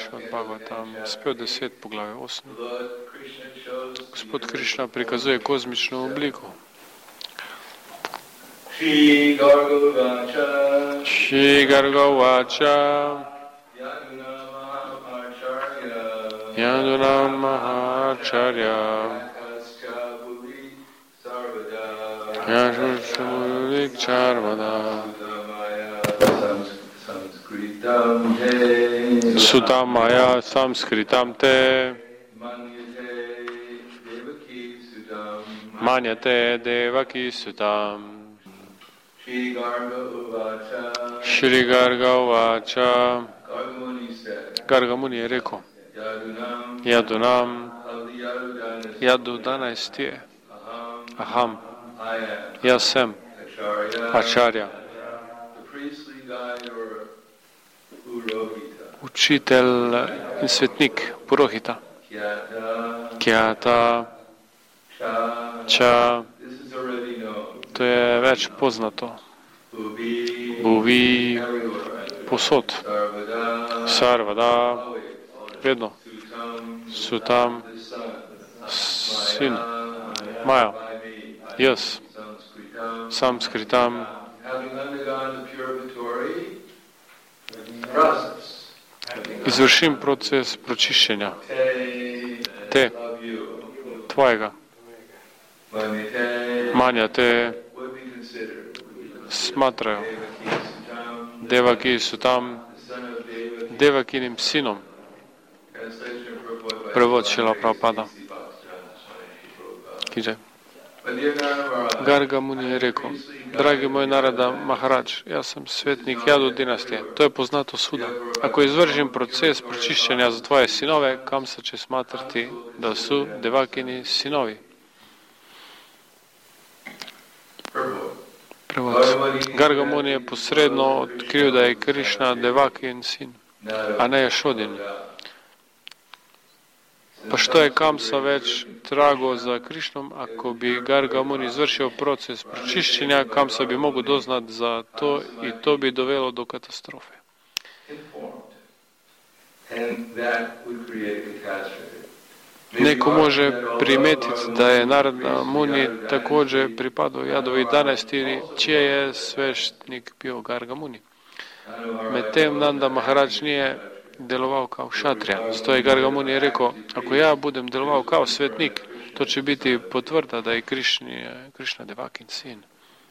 Šrimad Bhagavatam, 110 poglavje 8. Gospod Krišna prikazuje kozmično obliko. Shri Garga Vacha Yaduna Mahacharya Yashushmurik Charvada Sutamaya Samskritam Te Manyate Devaki Sutam Shri Garga Vacha Garga Muni je rekel Yadunam Yadu 12 je Aham Jaz sem Acharya učitelj in svetnik Purohita Kyata Cha to je več poznato Bhuvi posod Sarvada vedno Sutam sin Maja jaz Samskritam izvršim proces pročiščenja te tvojega manja te smatrajo Devaki Sutam Devakinim sinom. Prevod Šrila Prabhupada. Kiže. Garga Muni je rekel, dragi moj Narada Maharadž, jaz sem svetnik Jadu dinastije. To je poznato suda. Ako izvržim proces pročiščenja za tvoje sinove, kam se će smatrati da su Devakini sinovi. Prevod. Garga Muni je posredno odkril, da je Krišna Devakin sin, a ne Jašodin. Pa što je Kamsa več trago za Krišnom, ako bi Garga Muni izvršil proces pročiščenja, Kamsa bi mogel doznati za to i to bi dovelo do katastrofe. Neko može primetiti da je Narada Muni također pripadao Jadovi 12, čije je sveštnik bio Garga Muni. Medtem Nanda Maharadž nije deloval kao šatrija. Stoji Garga Muni je rekao, ako ja budem deloval kao svetnik, to će biti potvrda da je Krišna Devakin sin.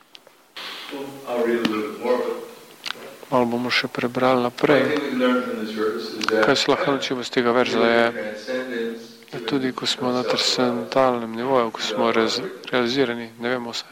Malo bomo še prebrali naprej. Kaj se lahko naučimo z tega verza je, da tudi ko smo na transcendentalnem nivoju, ko smo realizirani, ne vemo vse.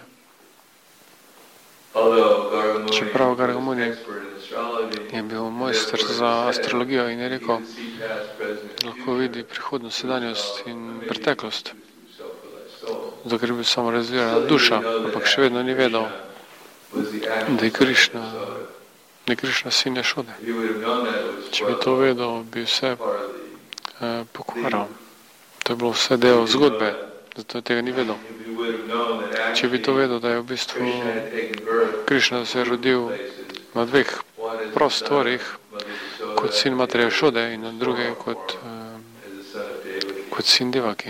Čeprav Garga Muni je bil mojster za astrologijo in je rekel, da lahko vidi prihodnost, sedanjost in preteklost. Zato ker je bil samo realizirana duša, ampak še vedno ni vedel, da je Krišna sin Jašode. Če bi to vedel, bi vse pokvaral. To je bilo vse del zgodbe, zato tega ni vedel. Če bi to vedel, da je v bistvu Krišna se rodil na dveh prostorih, kot sin matere Jašode in na druge kot sin Devaki.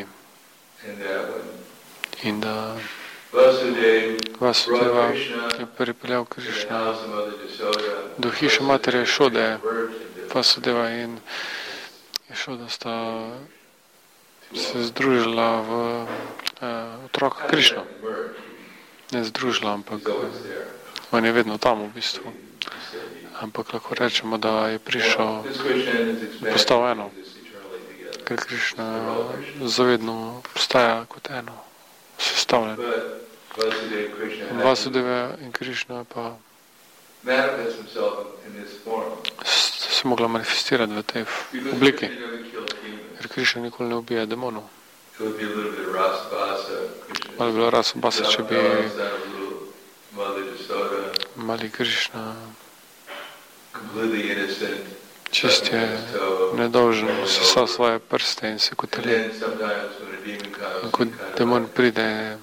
In da Vasudeva je pripeljal Krišna do hiše matere Jašode. Vasudeva in Jašoda sta se združila v otroka Krišno. Ne združila, ampak on je vedno tam v bistvu. Ampak lahko rečemo, da je prišel, postal eno. Ker Krišna zavedno postaja kot eno, sestavljen. Vasudeva in Krišna pa se mogla manifestirati v tej obliki. Ker Krišna nikoli ne ubija demonov. Malo bilo rasa basa, če bi mali Krišna čist je nedolžen, sesal svoje prste in se kotali. In ko demon pride,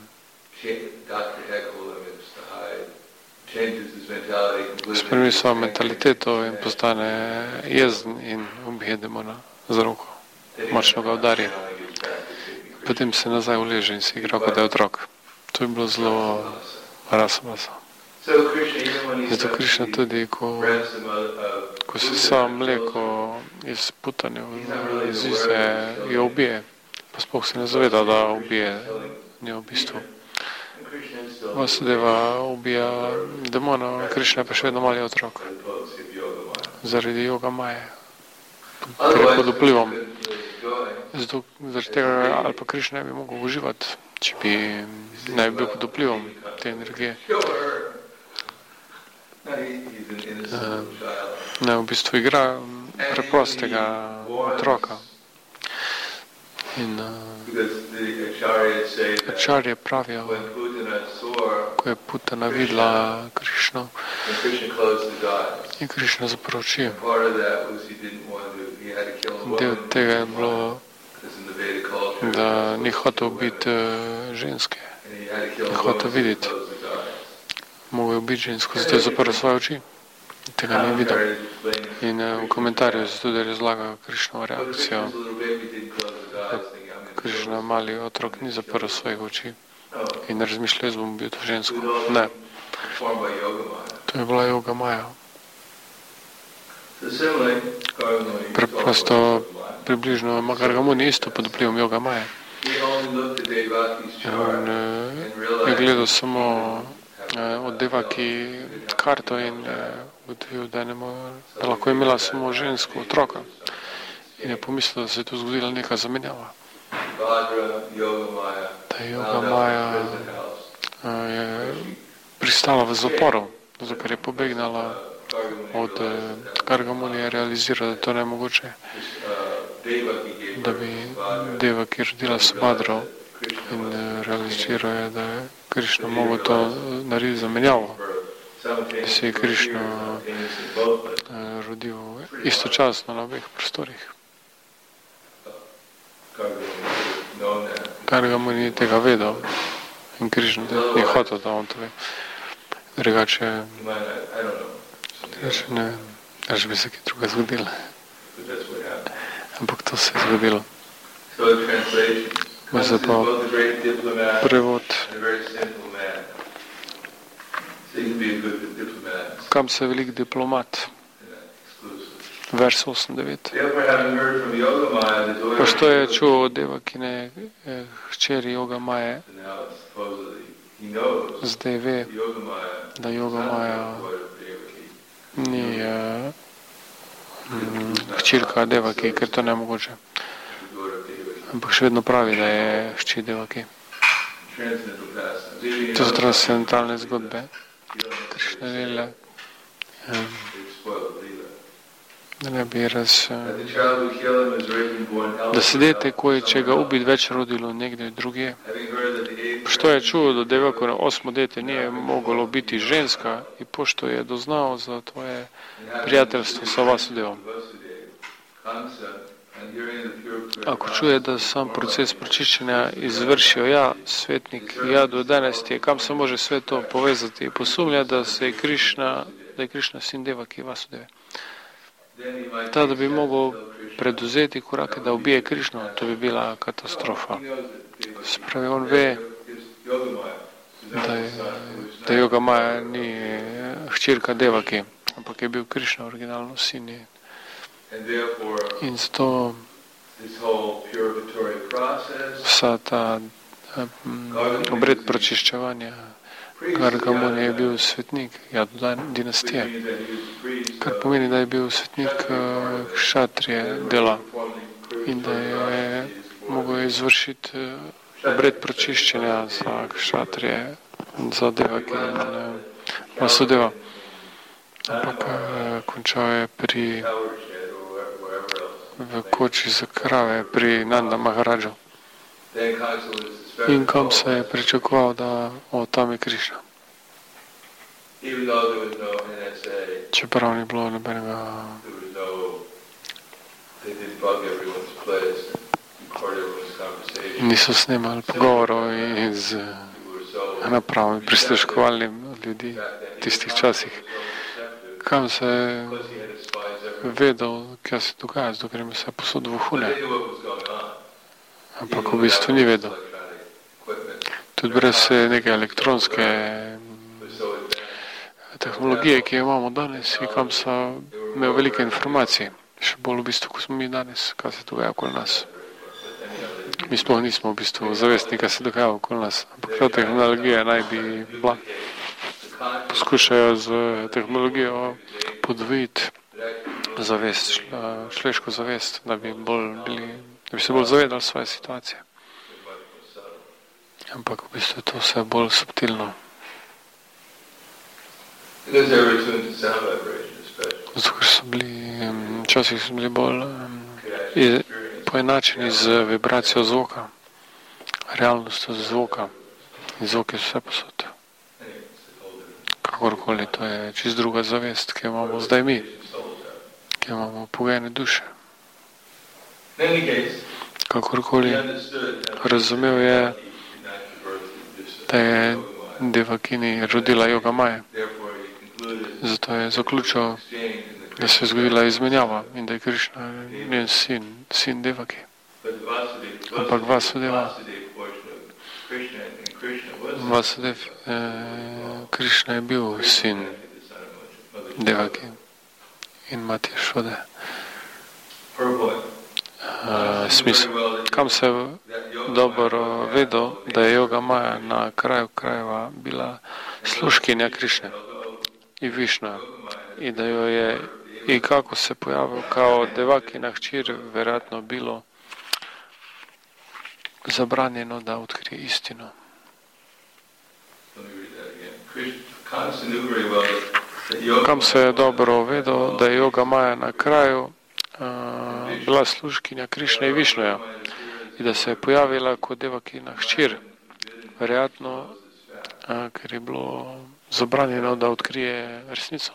spremeni svojo mentaliteto in postane jezen in je demona za roko, močno ga udari. Potem se nazaj uleže in se igra, kot da je otrok. To je bilo zelo rasomaso. Zato Krišna tudi, ko se sam mleko iz putanja izize, jo ubije. Pa sploh se ne zaveda, da ubije njo v bistvu. Vasudeva ubija demona, Krišna je pa še vedno mali otrok. Zaradi joga maje. Ker je pod vplivom. Zaradi tega ali pa Krišna ne bi mogel uživati, če bi ne bi bil pod vplivom te energije. Ne, v bistvu igra preprostega otroka. In Acharje pravijo, ko je Putana videla Krišno, in Krišna zaprl oči. Del tega je bilo, da ni hotel biti ženske, ni hotel videti. Mogel biti žensko, zato je zaprl svoje oči. Tega ni videl. In v komentarju se tudi razlaga Krišnovo reakcijo. Krišna, mali otrok, ni zaprl svojih oči in razmišlja, jaz bom bil to žensko. Ne. To je bila joga maja. Preprosto približno Gargamuni isto pod vplivom joga maje. On je gledal samo od Devaki karto in ugotovil, da lahko je imela samo žensko otroka. In je pomislil, da se je tu zgodila neka zamenjava. Da je joga maja je pristala v zaporu, zato ker je pobegnala od Gargamuni, je realizirala, da to ne je mogoče, da bi Devaki rodila Subhadro, in realizirajo, da je Krišna mogel to narediti zamenjavo, da se je Krišna rodil istočasno na obeh prostorih. Gargamuni ni tega vedel in Krišna ni hotel, da on to ve. Drugače ne vem, až bi se kaj druga zgodila. Ampak to se je zgodilo. Zdaj pa prevod. Kam se velik diplomat? Vers 8.9. Pa što je čuo od Devakine hčeri Joga Maje, zdaj ve, da Joga Maja ni hčerka Devaki, ker to ne mogoče. Ampak še vedno pravi, da je hči Devaki. To so transcendentalne zgodbe. Krišne lile. Da ne bi da se dete koji će ga ubiti već rodilo negdje drugje. Što je čuo da Devako na 8. dete nije moglo biti ženska i pošto je doznao za tvoje prijateljstvo sa Vasudevom. Ako čuje da sam proces pročišćenja izvršio ja, svetnik, ja do 11. Kam se može sve to povezati i posumnja da je Krišna sin Devaki i Vasudeve. Tada bi mogao preduzeti korake da ubije Krišnu, to bi bila katastrofa. Spravi, on ve da Joga Maja ni hčerka Devaki, ampak je bil Krišna originalno sin. In zato vsa ta obred pročiščevanja Gargamuni je bil svetnik Jadu dinastije, kar pomeni, da je bil svetnik kšatrije dela in da je mogel izvršiti obred pročiščenja za kšatrije, za Devaki in Vasudeva. Ampak končal je v koči za krave pri Nanda Maharadžu. In kam se je pričakoval, da tam je Krišna. Čeprav ni bilo nobenega niso snemali pogovorov iz naprav prisluškovalnim ljudi v tistih časih. Kam se vedel, kaj se dogaja, zato ker jim vse posod vohune. Ampak v bistvu ni vedel. Tudi brez neke elektronske tehnologije, ki jo imamo danes, in kam so imel velike informacije. Še bolj v bistvu, ko smo mi danes, kaj se dogaja okoli nas. Mi sploh nismo v bistvu zavestni, kaj se dogaja okoli nas. Ampak ta tehnologija naj bi bila. Poskušajo z tehnologijo podvojiti zavest, človeško zavest, da bi se bolj zavedali svoje situacije. Ampak v bistvu je to vse bolj subtilno. Zato, ker včasih so bili bolj poenačeni z vibracijo zvoka, realnostjo zvoka. In zvok je vse posod. Kakorkoli, to je čist druga zavest, ki jo imamo zdaj mi, ki imamo pogojene duše. Kakorkoli, razumel je, da je Devakini rodila Yoga Maya. Zato je zaključil, da se je zgodila izmenjava in da je Krišna njen sin Devaki. Ampak Vasudev, Krišna je bil sin Devaki in mati Jašode. Smisel. Kam se je dobro vedel, da je Yoga Maya na kraju krajeva bila služkinja Krišne i Višna i da jo je i kako se pojavil kao Devakina hčer vjerojatno bilo zabranjeno da otkrije istinu. Kam se je dobro vedel, da je Yoga Maya na kraju bila služkinja Krišne i Višnuja i da se je pojavila kot Devakina hčer, vjerojatno ker je bilo zabranjeno da otkrije resnico.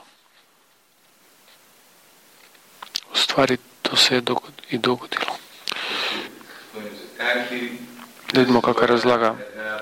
U stvari to se je i dogodilo. Vidimo kako razlaga.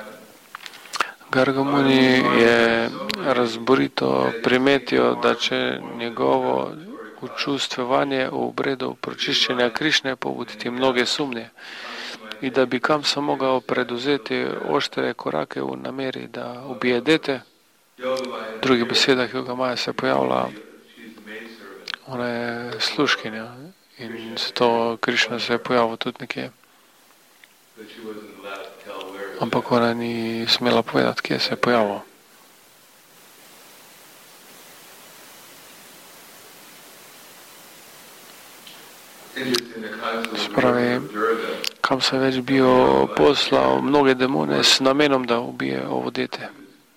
Garga Muni je razborito primetio da će njegovo učustvovanje u obredu pročišćenja Krišne pobuditi mnoge sumnje i da bi Kamsa mogao preduzeti oštre korake u nameri da ubije dete. V drugih besedah Yoga Maya se pojavila, ona je sluškinja in zato Krišna se je pojavil tudi nekje. Ampak ona ni smela povedati, kje se je pojavil. Spravi, Kamsa je već bio poslao mnoge demone s namenom da ubije ovo dete.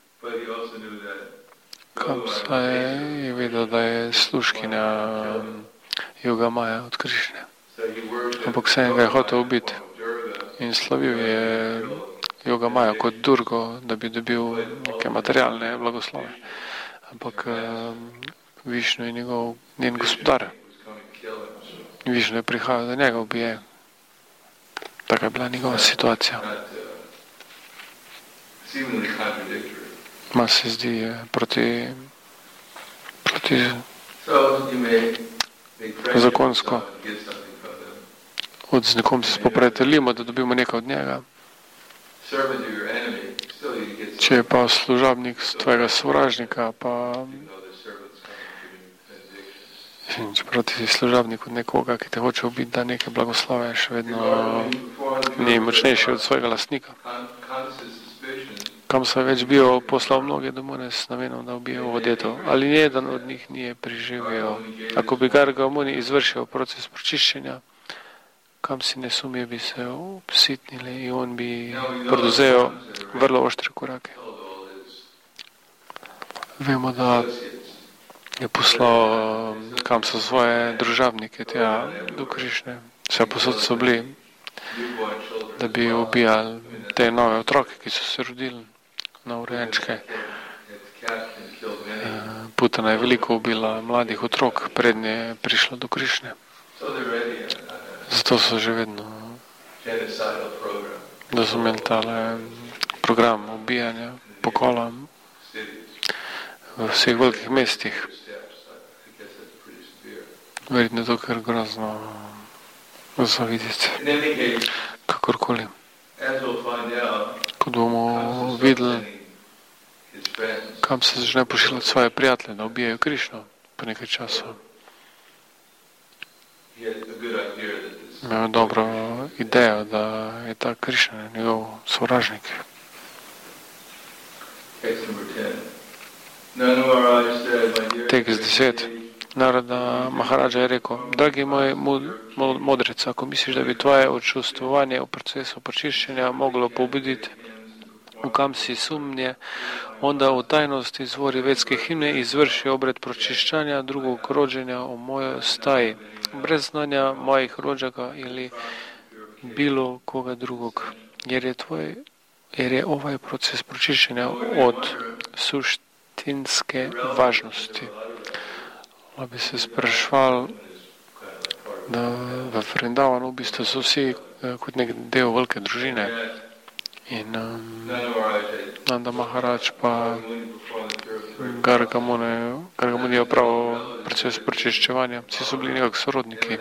Kamsa je videl, da je sluškinja Yoga Maya od Krišne. Ampak vseeno ga je hotel ubiti. In slavil je Yoga Maya kot Durgo, da bi dobil neke materialne blagoslove. Ampak Višnu je njen gospodar. Višnu je prihajal, da njega ubije. Taka je bila njegova situacija. Ma se zdi proti zakonsko. Z nekom se spoprijateljimo, da dobimo nekaj od njega. Če je pa služabnik tvojega sovražnika, pa čeprav ti si služabnik od nekoga, ki te hoče ubiti, da neke blagoslove, še vedno ni močnejši od svojega lastnika. Kamsa je već bio poslao mnoge demone s namenom da ubije ovo djeto, ali nijedan od njih nije preživio. Ako bi Garga Muni izvršio proces pročišćenja, Kamsi ne sumnje bi se usitnili i on bi poduzeo vrlo oštre korake. Vemo da je poslao Kamsa svoje družabnike tja do Krišne, vse posod so bili, da bi ubijali te nove otroke, ki so se rodili, novorojenčke. Putana je veliko ubila mladih otrok, prednje je prišla do Krišne. Zato so že vedno, da so imeli tale program ubijanja, pokola v vseh velikih mestih. Verjetno to, ker grozno za videti. Kakorkoli. Ko bomo videli, kam se začne pošiljati svoje prijatelje, da ubijajo Krišno po nekaj časa. Imajo dobro idejo, da je ta Krišna njegov sovražnik. Tekst 10. Narada Maharaja je rekel: dragi moj modrec, ako misliš, da bi tvoje odčustvovanje v procesu počiščenja moglo pobuditi u kam si sumnje, onda u tajnosti izvori vedske himne izvrši obred pročišćanja drugog rođenja u mojoj staji, bez znanja mojih rođaka ili bilo koga drugog, jer je ovaj proces pročišćenja od suštinske važnosti. Pa bi se sprašval, da v Vrindavanu v bistvu so vsi kot nek del velike družine. In Nanda Maharaj pa Gargamuni je opravil proces pročiščevanja. Vsi so bili nekak sorodniki.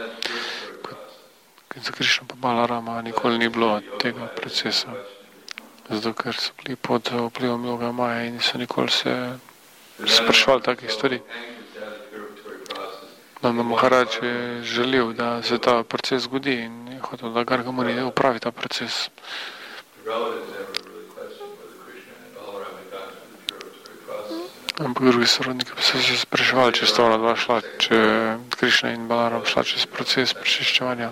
Za Krišno pa Balarama nikoli ni bilo tega procesa. Zato, ker so bili pod vplivom Yoga Maja in niso nikoli se sprašvali takih stvari. Nanda Maharaj je želel, da se ta proces zgodi in je hotel, da Gargamuni upravi ta proces. Ampak drugi sorodniki pa so se spraševali, če sta ona dva šla, če Krišna in Balaram šla čez proces prečiščevanja.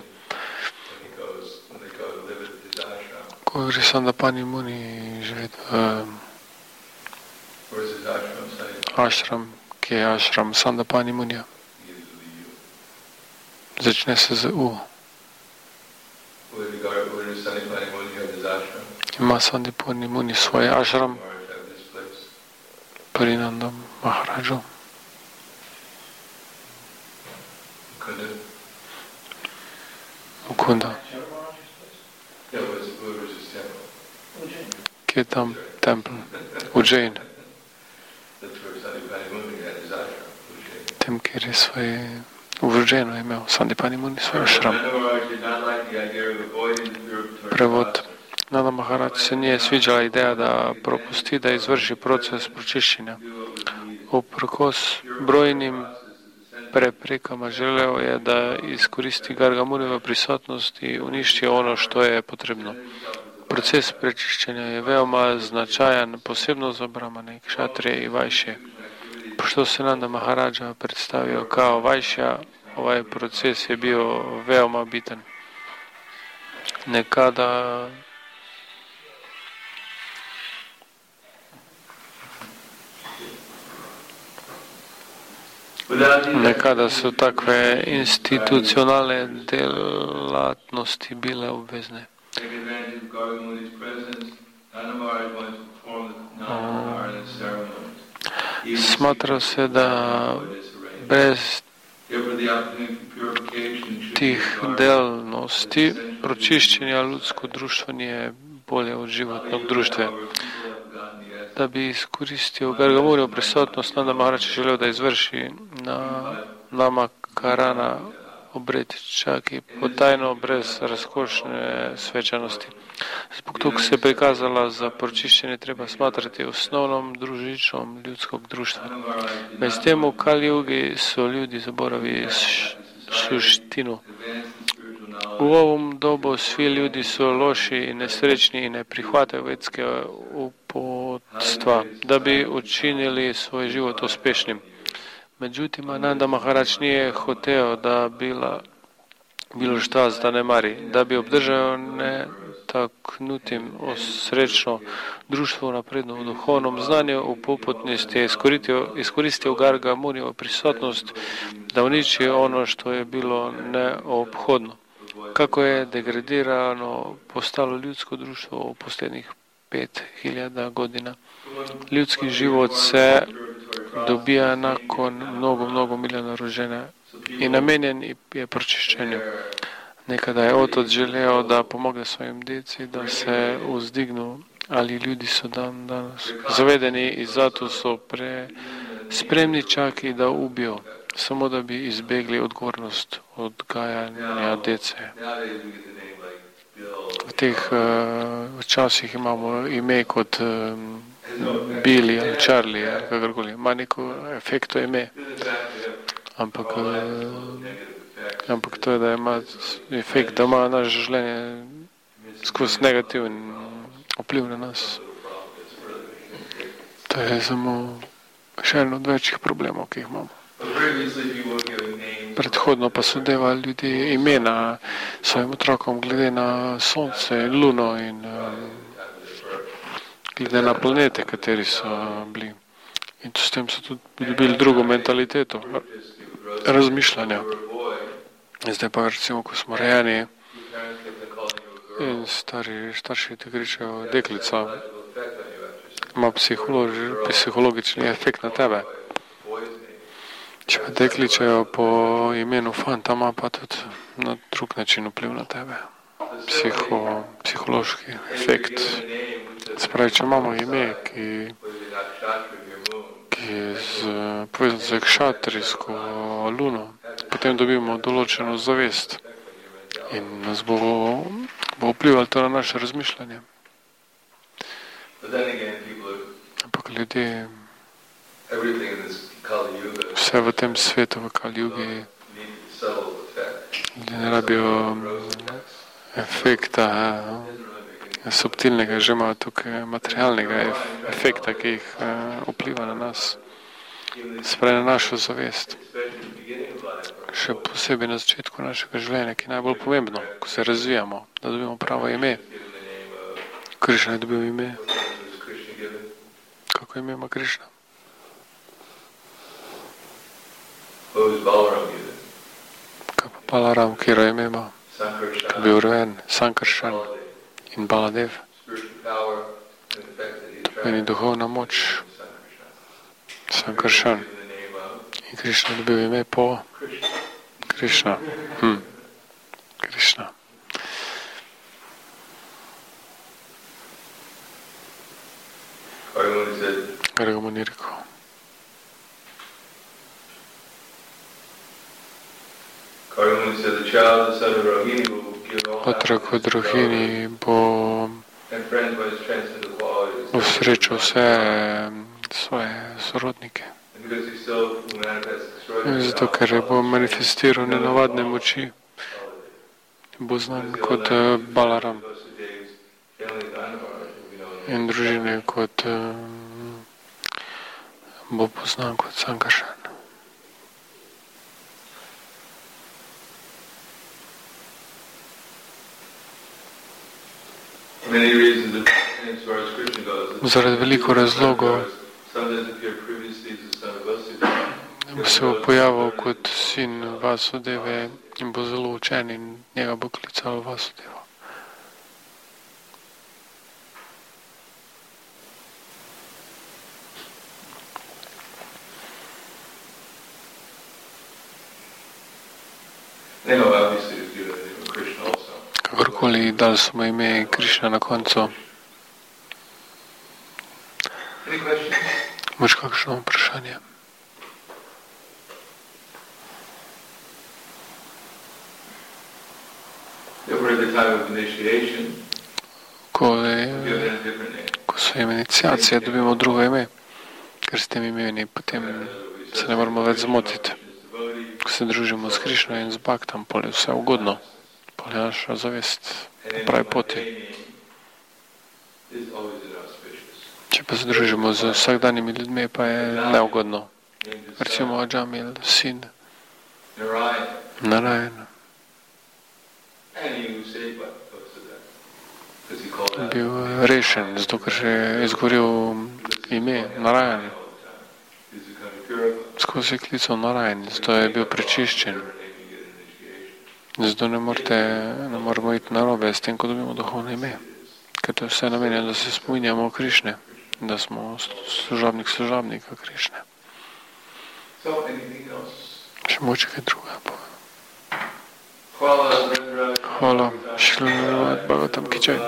Ko gre Sandapani Muni živeti v ashram, ki je ashram Sandapani Munija. Začne se z U. Ima Sandipani Muni svoj ashram pri Nanda Maharaju. Mukunda. Kje je tam tempel? Ujjain. Tem, kjer je svoj v Ujjainu imel Sandipani Muni svoj ashram. Prevod. Nanda Maharaj se nije sviđala ideja da propusti da izvrši proces pročišćenja. Uprkos brojnim preprekama želeo je da iskoristi Gargamunijevu prisotnost i uništi ono što je potrebno. Proces prečišćenja je veoma značajan, posebno za Brahmane, Kšatrije i Vajšje. Pošto se Nanda Maharaja predstavio kao Vajšja, ovaj proces je bio veoma bitan. Nekada su takve institucionalne delatnosti bile obvezne. Smatra se da bez tih delnosti pročišćenja ljudsko društvo nije bolje od životnog društva. Da bi iskoristio Gargamunijevu prisotnost, Nanda Maharaj je želeo da izvrši namakarana obred, čak i potajno, bez razkošne svečanosti. Zbog toga se prikazala za pročišćenje treba smatrati osnovnom družičnom ljudskog društva. Bez tem u Kali Jugi su ljudi zaboravili suštinu. U ovom dobu svi ljudi su loši i nesrećni i ne prihvataju vedske uputstva da bi učinili svoj život uspješnim. Međutim, Nanda Maharaj nije hoteo da bilo šta zanemari, da bi obdržao netaknutim srećno društvo napredno u duhovnom znanju u poputnosti je iskoristio Gargamunijevu prisotnost da uniči ono što je bilo neophodno. Kako je degradirano postalo ljudsko društvo u posljednjih 5000 godina. Ljudski život se dobija nakon mnogo milijuna rođenja i namenjen je pročišćenju. Nekada je otac želeo da pomogne svojim djeci da se uzdignu, ali ljudi su danas zavedeni i zato su spremni čak i da ubiju samo da bi izbegli odgovornost odgajanja dece. V teh časih imamo ime kot Billy ali Charlie ali kakorkoli. Ima neko efekto ime. Ampak to je, da ima efekt, da ima naše življenje skozi negativen vpliv na nas. To je samo še eno od večjih problemov, ki jih imamo. Predhodno pa so devali ljudje imena svojim otrokom glede na sonce, luno in glede na planete, kateri so bili. In s tem so tudi dobili drugo mentaliteto razmišljanja. Zdaj pa recimo, ko smo rejeni in starši te kričajo, deklica ima psihologični efekt na tebe. Če pa te kličajo po imenu fanta, ima pa tudi na drug način vpliv na tebe. Psihološki efekt. Spravi, če imamo ime, ki je povezan z kšatrijsko luno, potem dobimo določeno zavest in nas bo vplivalo to na naše razmišljanje. Ampak ljudje, vse v tem svetu, v Kali Jugi, ljudje ne rabijo efekta subtilnega, že imajo tukaj materialnega efekta, ki jih vpliva na nas, spravi na našo zavest. Še posebej na začetku našega življenja, ki je najbolj pomembno, ko se razvijamo, da dobimo pravo ime. Krišna je dobil ime. Kako ime ima Krišna? Kaj pa Balaram, kjero ime ima? Kaj bil rojen? Sankaršan in Baladev. Meni duhovna moč. Sankaršan. In Krišna je dobil ime po Krišna. Krišna. Gargamuni rekel. Otrok od Rohini bo srečal vse svoje sorodnike. Zato, ker bo manifestiral nenavadne moči, bo znan kot Balaram in družine kot bo poznan kot Sankaršan. Zaradi veliko razlogov se bo pojavil kot sin Vasudeve in bo zelo učen in njega bo klical Vasudevo. Kakorkoli dali smo ime Krišna na koncu. Imaš kakšno vprašanje? Ko so ime iniciacije, dobimo drugo ime, ker s tem imeni potem se ne moramo več zmotiti. Ko se družimo s Krišno in z Bhaktam, pol je vse ugodno, pol je naša zavest na pravi poti. Če pa se družimo z vsakdanjimi ljudmi, pa je neugodno. Recimo Ajamil, sin Narayan, bil rešen, zato ker je izgovoril ime Narayan. Skozi je klical Narayan, zato je bil prečiščen. Zato ne moramo iti narobe s tem, ko dobimo duhovno ime. Ker to je vse namenjeno, da se spominjamo Krišne, da smo služabnika Krišne. Še moče kaj druga povem. Hvala. Šilovat Bhagavatam ki jai.